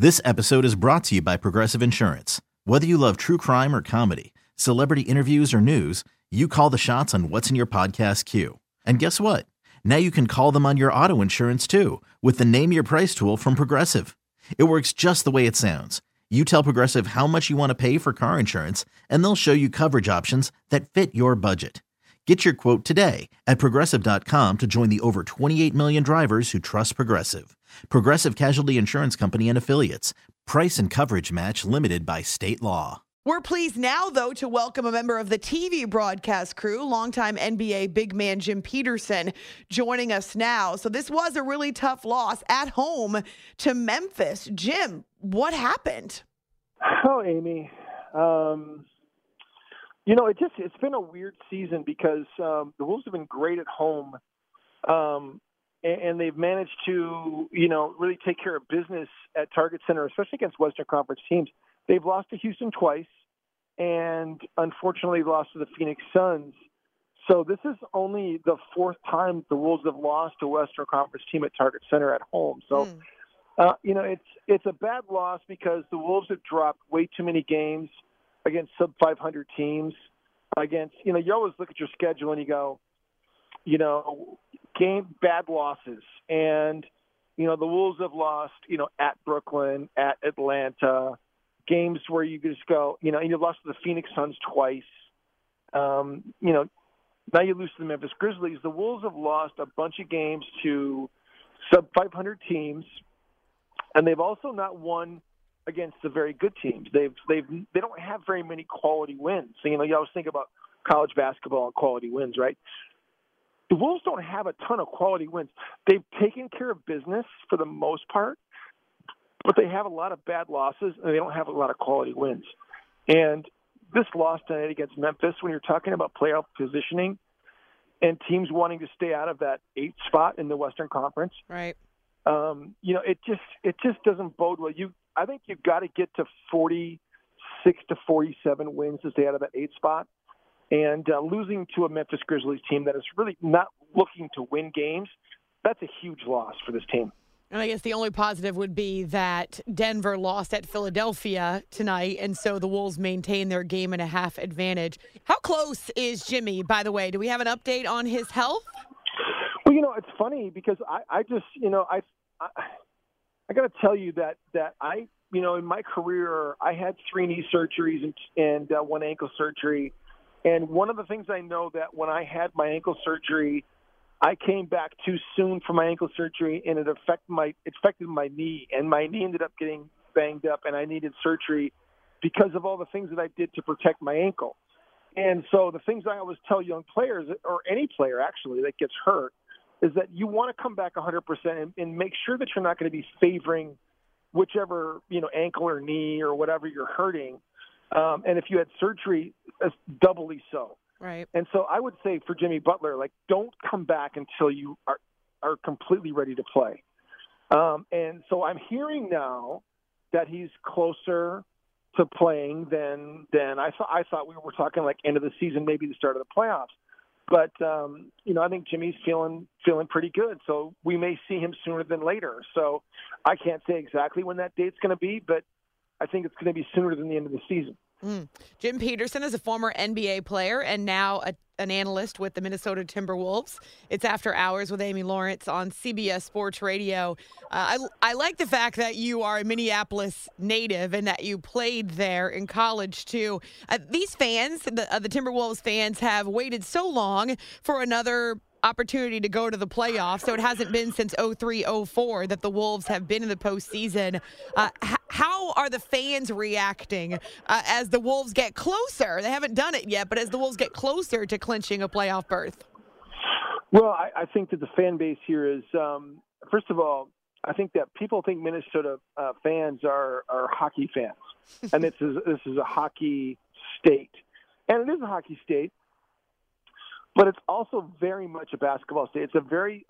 This episode is brought to you by Progressive Insurance. Whether you love true crime or comedy, celebrity interviews or news, you call the shots on what's in your podcast queue. And guess what? Now you can call them on your auto insurance too with the Name Your Price tool from Progressive. It works just the way it sounds. You tell Progressive how much you want to pay for car insurance, and they'll show you coverage options that fit your budget. Get your quote today at Progressive.com to join the over 28 million drivers who trust Progressive. Progressive Casualty Insurance Company and Affiliates. Price and coverage match limited by state law. We're pleased now, though, to welcome a member of the TV broadcast crew, longtime NBA big man Jim Peterson, joining us now. So this was a really tough loss at home to Memphis. Jim, what happened? Oh, Amy. It's been a weird season because the Wolves have been great at home, and they've managed to, really take care of business at Target Center, especially against Western Conference teams. They've lost to Houston twice, and unfortunately lost to the Phoenix Suns. So this is only the fourth time the Wolves have lost to a Western Conference team at Target Center at home. So, it's a bad loss because the Wolves have dropped way too many games against sub-500 teams. You always look at your schedule and you go, bad losses. And, the Wolves have lost, at Brooklyn, at Atlanta, games where you just go, and you lost to the Phoenix Suns twice. Now you lose to the Memphis Grizzlies. The Wolves have lost a bunch of games to sub-500 teams, and they've also not won against the very good teams. They don't have very many quality wins. So, you always think about college basketball and quality wins, right? The Wolves don't have a ton of quality wins. They've taken care of business for the most part, but they have a lot of bad losses, and they don't have a lot of quality wins. And this loss tonight against Memphis, when you're talking about playoff positioning and teams wanting to stay out of that 8th spot in the Western Conference, right? It just doesn't bode well. I think you've got to get to 46 to 47 wins to stay out of that 8th spot. And losing to a Memphis Grizzlies team that is really not looking to win games, that's a huge loss for this team. And I guess the only positive would be that Denver lost at Philadelphia tonight, and so the Wolves maintain their game-and-a-half advantage. How close is Jimmy, by the way? Do we have an update on his health? Well, it's funny because I got to tell you that I, in my career, I had 3 knee surgeries and 1 ankle surgery. And one of the things I know that when I had my ankle surgery, I came back too soon from my ankle surgery, and it affected my knee. And my knee ended up getting banged up, and I needed surgery because of all the things that I did to protect my ankle. And so the things I always tell young players, or any player actually that gets hurt, is that you want to come back 100% and make sure that you're not going to be favoring whichever, ankle or knee or whatever you're hurting. And if you had surgery, it's doubly so. Right. And so I would say for Jimmy Butler, don't come back until you are completely ready to play. And so I'm hearing now that he's closer to playing than I thought we were talking end of the season, maybe the start of the playoffs. But, I think Jimmy's feeling pretty good. So we may see him sooner than later. So I can't say exactly when that date's going to be, but I think it's going to be sooner than the end of the season. Jim Peterson is a former NBA player and now an analyst with the Minnesota Timberwolves. It's After Hours with Amy Lawrence on CBS Sports Radio. I like the fact that you are a Minneapolis native and that you played there in college, too. These fans, the Timberwolves fans, have waited so long for another opportunity to go to the playoffs. So it hasn't been since 03-04 that the Wolves have been in the postseason. How are the fans reacting as the Wolves get closer? They haven't done it yet, but as the Wolves get closer to clinching a playoff berth. Well, I think that the fan base here is, first of all, I think that people think Minnesota fans are hockey fans, and this is a hockey state. And it is a hockey state, but it's also very much a basketball state. It's a very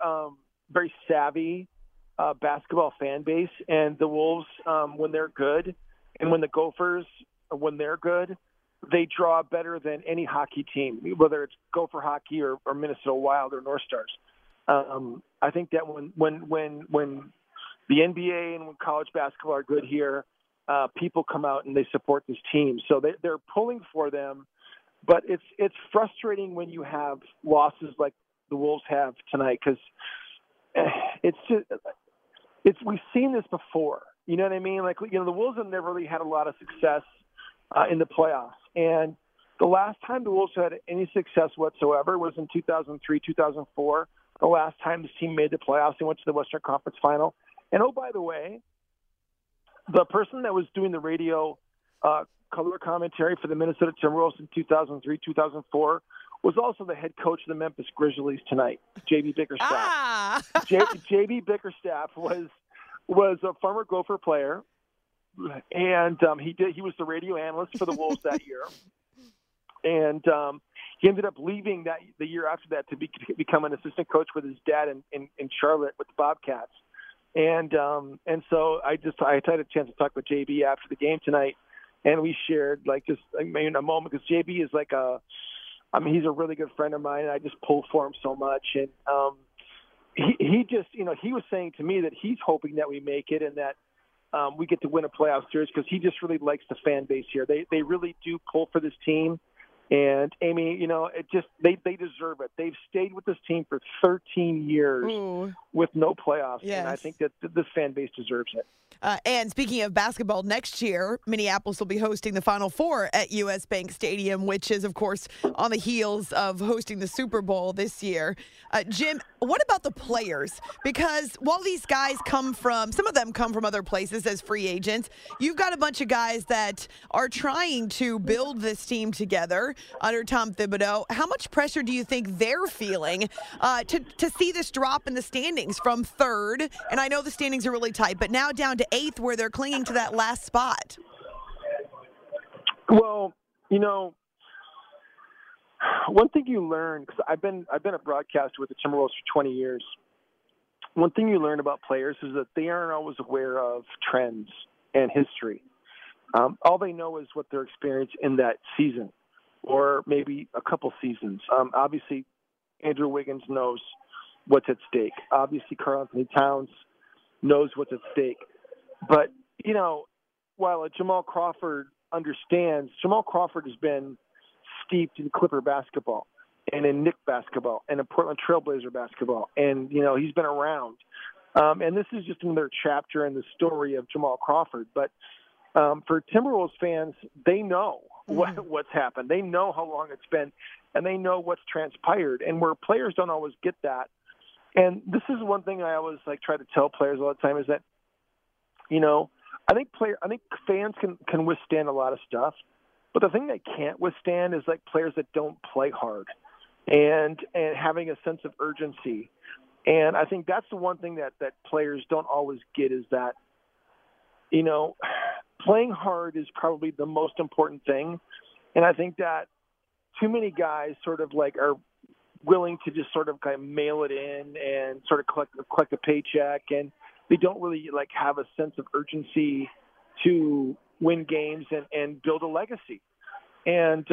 savvy basketball fan base, and the Wolves, when they're good, and when the Gophers, when they're good, they draw better than any hockey team, whether it's Gopher hockey or Minnesota Wild or North Stars. I think that when the NBA and when college basketball are good here, people come out and they support this team. So they're pulling for them. But it's frustrating when you have losses like the Wolves have tonight because we've seen this before. You know what I mean? Like, the Wolves have never really had a lot of success in the playoffs. And the last time the Wolves had any success whatsoever was in 2003, 2004. The last time this team made the playoffs, they went to the Western Conference Final. And, oh, by the way, the person that was doing the radio color commentary for the Minnesota Timberwolves in 2003, 2004 was also the head coach of the Memphis Grizzlies tonight, J.B. Bickerstaff. J.B. Bickerstaff was a former Gopher player, and he was the radio analyst for the Wolves that year. And he ended up leaving the year after that to become an assistant coach with his dad in Charlotte with the Bobcats. And so I had a chance to talk with JB after the game tonight, and we shared a moment because JB is he's a really good friend of mine, and I just pull for him so much. And he just, he was saying to me that he's hoping that we make it and that we get to win a playoff series because he just really likes the fan base here. They really do pull for this team. And Amy, they deserve it. They've stayed with this team for 13 years with no playoffs, yes. And I think that this fan base deserves it. And speaking of basketball, next year, Minneapolis will be hosting the Final Four at U.S. Bank Stadium, which is, of course, on the heels of hosting the Super Bowl this year. Jim, what about the players? Because while these guys some of them come from other places as free agents, you've got a bunch of guys that are trying to build this team together under Tom Thibodeau. How much pressure do you think they're feeling to see this drop in the standings from third? And I know the standings are really tight, but now down to eighth where they're clinging to that last spot. Well, one thing you learn, because I've been a broadcaster with the Timberwolves for 20 years. One thing you learn about players is that they aren't always aware of trends and history. All they know is what their experience in that season, or maybe a couple seasons. Obviously, Andrew Wiggins knows what's at stake. Obviously, Karl-Anthony Towns knows what's at stake. But, while Jamal Crawford understands, Jamal Crawford has been steeped in Clipper basketball and in Knick basketball and in Portland Trailblazer basketball. And, he's been around. And this is just another chapter in the story of Jamal Crawford. But for Timberwolves fans, they know what's happened. They know how long it's been, and they know what's transpired. And where players don't always get that. And this is one thing I always try to tell players all the time is that, I think fans can withstand a lot of stuff, but the thing they can't withstand is players that don't play hard and having a sense of urgency. And I think that's the one thing that players don't always get is that, playing hard is probably the most important thing. And I think that too many guys sort of are willing to just sort of kind of mail it in and sort of collect a paycheck, and they don't really have a sense of urgency to win games and build a legacy. And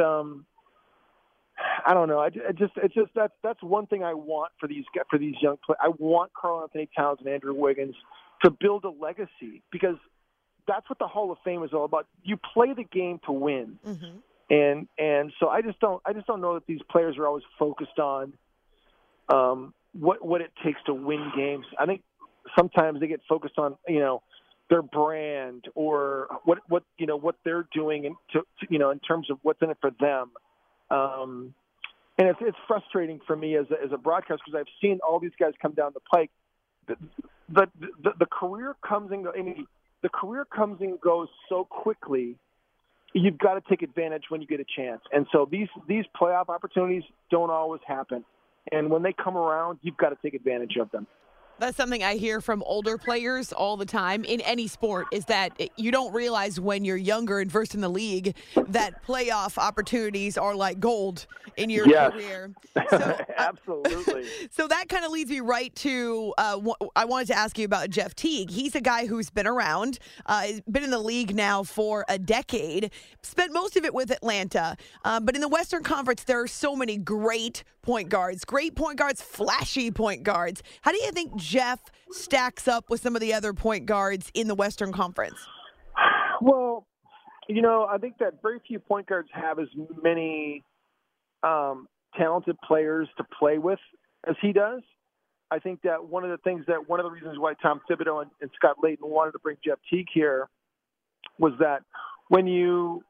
I don't know. That's one thing I want for these young players. I want Karl-Anthony Towns and Andrew Wiggins to build a legacy because that's what the Hall of Fame is all about. You play the game to win. Mm-hmm. And so I just don't know that these players are always focused on what it takes to win games. I think sometimes they get focused on their brand or what they're doing in terms of what's in it for them. And it's frustrating for me as a broadcaster because I've seen all these guys come down the pike. The career comes and goes. I mean, the career comes and goes so quickly. You've got to take advantage when you get a chance. And so these playoff opportunities don't always happen. And when they come around, you've got to take advantage of them. That's something I hear from older players all the time in any sport is that you don't realize when you're younger and first in the league that playoff opportunities are like gold in your career. So, absolutely. So that kind of leads me right to I wanted to ask you about Jeff Teague. He's a guy who's been around, been in the league now for a decade, spent most of it with Atlanta. But in the Western Conference, there are so many great point guards, flashy point guards. How do you think Jeff stacks up with some of the other point guards in the Western Conference? Well, I think that very few point guards have as many talented players to play with as he does. I think that one of the reasons why Tom Thibodeau and Scott Layton wanted to bring Jeff Teague here was that when you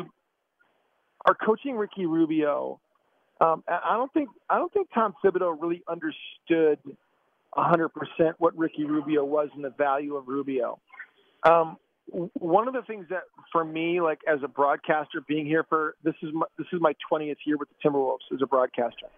are coaching Ricky Rubio, I don't think Tom Thibodeau really understood 100% what Ricky Rubio was and the value of Rubio. One of the things that for me, like as a broadcaster, being here this is my 20th year with the Timberwolves as a broadcaster.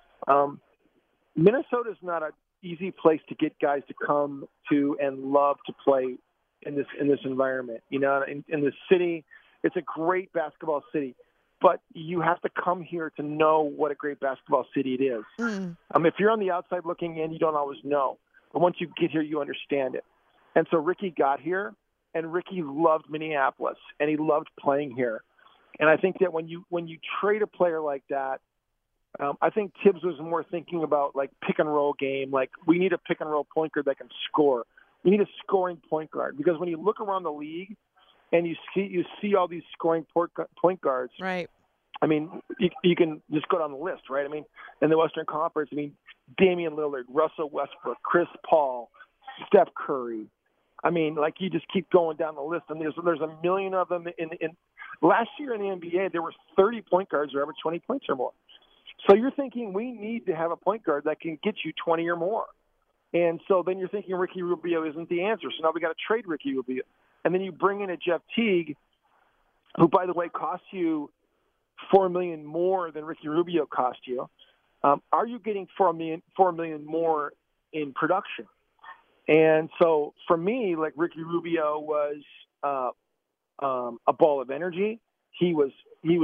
Minnesota is not an easy place to get guys to come to and love to play in this environment. In the city, it's a great basketball city, but you have to come here to know what a great basketball city it is. If you're on the outside looking in, you don't always know, but once you get here, you understand it. And so Ricky got here, and Ricky loved Minneapolis, and he loved playing here. And I think that when you trade a player like that, I think Tibbs was more thinking about like pick and roll game. Like we need a pick and roll point guard that can score. We need a scoring point guard, because when you look around the league and you see all these scoring point guards. Right. I mean, you can just go down the list, right? I mean, in the Western Conference, Damian Lillard, Russell Westbrook, Chris Paul, Steph Curry. I mean, like you just keep going down the list, and there's a million of them. In last year in the NBA, there were 30 point guards who averaged 20 points or more. So you're thinking we need to have a point guard that can get you 20 or more. And so then you're thinking Ricky Rubio isn't the answer. So now we got to trade Ricky Rubio. And then you bring in a Jeff Teague, who, by the way, costs you $4 million more than Ricky Rubio cost you. Are you getting $4 million more in production? And so for me, like Ricky Rubio was a ball of energy. He was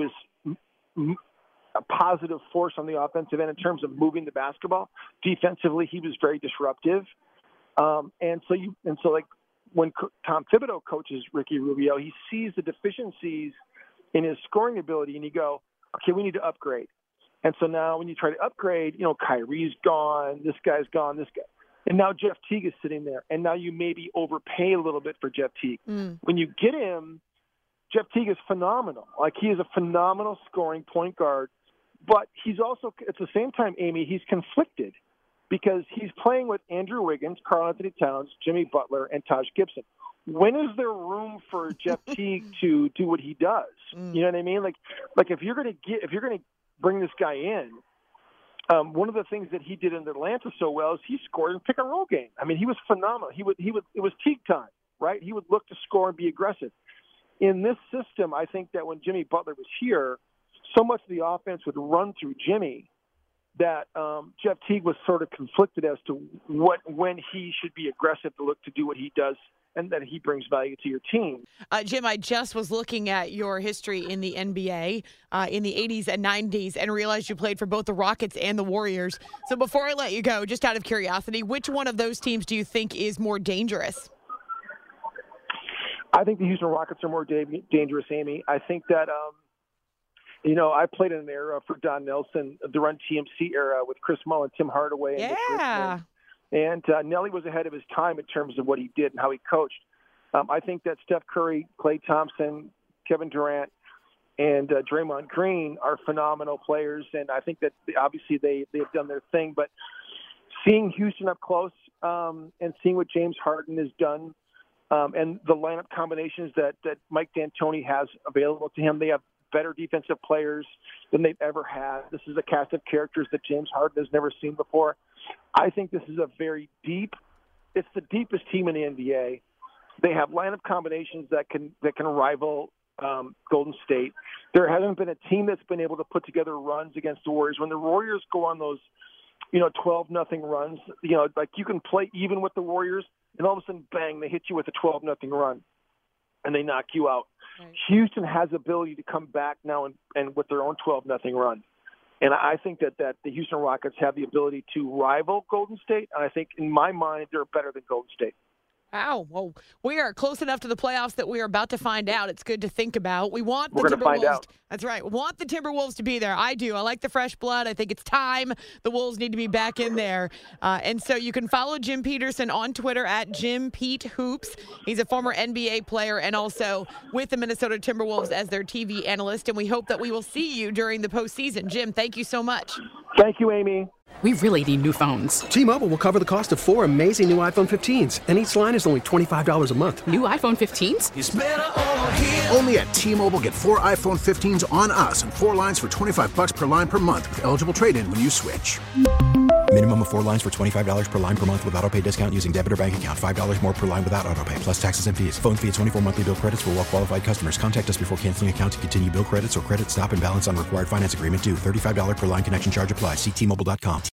a positive force on the offensive end in terms of moving the basketball. Defensively, he was very disruptive. And so like when Tom Thibodeau coaches Ricky Rubio, he sees the deficiencies in his scoring ability, and you go, okay, we need to upgrade. And so now when you try to upgrade, Kyrie's gone, this guy's gone, this guy. And now Jeff Teague is sitting there, and now you maybe overpay a little bit for Jeff Teague. When you get him, Jeff Teague is phenomenal. Like, he is a phenomenal scoring point guard, but he's also, at the same time, Amy, he's conflicted because he's playing with Andrew Wiggins, Karl-Anthony Towns, Jimmy Butler, and Taj Gibson. When is there room for Jeff Teague to do what he does? You know what I mean? Like if you're going to bring this guy in, one of the things that he did in Atlanta so well is he scored in pick and roll game. I mean, he was phenomenal. It was Teague time, right? He would look to score and be aggressive. In this system, I think that when Jimmy Butler was here, so much of the offense would run through Jimmy that Jeff Teague was sort of conflicted as to when he should be aggressive to look to do what he does and that he brings value to your team. Jim, I just was looking at your history in the NBA in the 80s and 90s and realized you played for both the Rockets and the Warriors. So before I let you go, just out of curiosity, which one of those teams do you think is more dangerous? I think the Houston Rockets are more dangerous, Amy. I think that, I played in an era for Don Nelson, the Run TMC era with Chris Mullin, Tim Hardaway, and Mitch Richmond. And Nelly was ahead of his time in terms of what he did and how he coached. I think that Steph Curry, Klay Thompson, Kevin Durant, and Draymond Green are phenomenal players, and I think that obviously they've done their thing. But seeing Houston up close and seeing what James Harden has done and the lineup combinations that Mike D'Antoni has available to him, they have better defensive players than they've ever had. This is a cast of characters that James Harden has never seen before. I think this is it's the deepest team in the NBA. They have lineup combinations that can rival Golden State. There hasn't been a team that's been able to put together runs against the Warriors. When the Warriors go on those, 12-0 runs, like you can play even with the Warriors, and all of a sudden, bang, they hit you with a 12-0 run, and they knock you out. Right. Houston has the ability to come back now and with their own 12-0 run. And I think that the Houston Rockets have the ability to rival Golden State, and I think, in my mind, they're better than Golden State. Wow. Well, we are close enough to the playoffs that we are about to find out. It's good to think about. We want the We're going to find Timberwolves. out. That's right. We want the Timberwolves to be there. I do. I like the fresh blood. I think it's time the Wolves need to be back in there. And so you can follow Jim Peterson on Twitter at JimPeteHoops. He's a former NBA player and also with the Minnesota Timberwolves as their TV analyst. And we hope that we will see you during the postseason. Jim, thank you so much. Thank you, Amy. We really need new phones. T-Mobile will cover the cost of 4 amazing new iPhone 15s, and each line is only $25 a month. New iPhone 15s? It's better over here. Only at T-Mobile, get 4 iPhone 15s on us and 4 lines for $25 per line per month with eligible trade-in when you switch. Minimum of 4 lines for $25 per line per month with autopay discount using debit or bank account. $5 more per line without autopay, plus taxes and fees. Phone fee at 24 monthly bill credits for well-qualified customers. Contact us before canceling account to continue bill credits or credit stop and balance on required finance agreement due. $35 per line connection charge applies. See T-Mobile.com.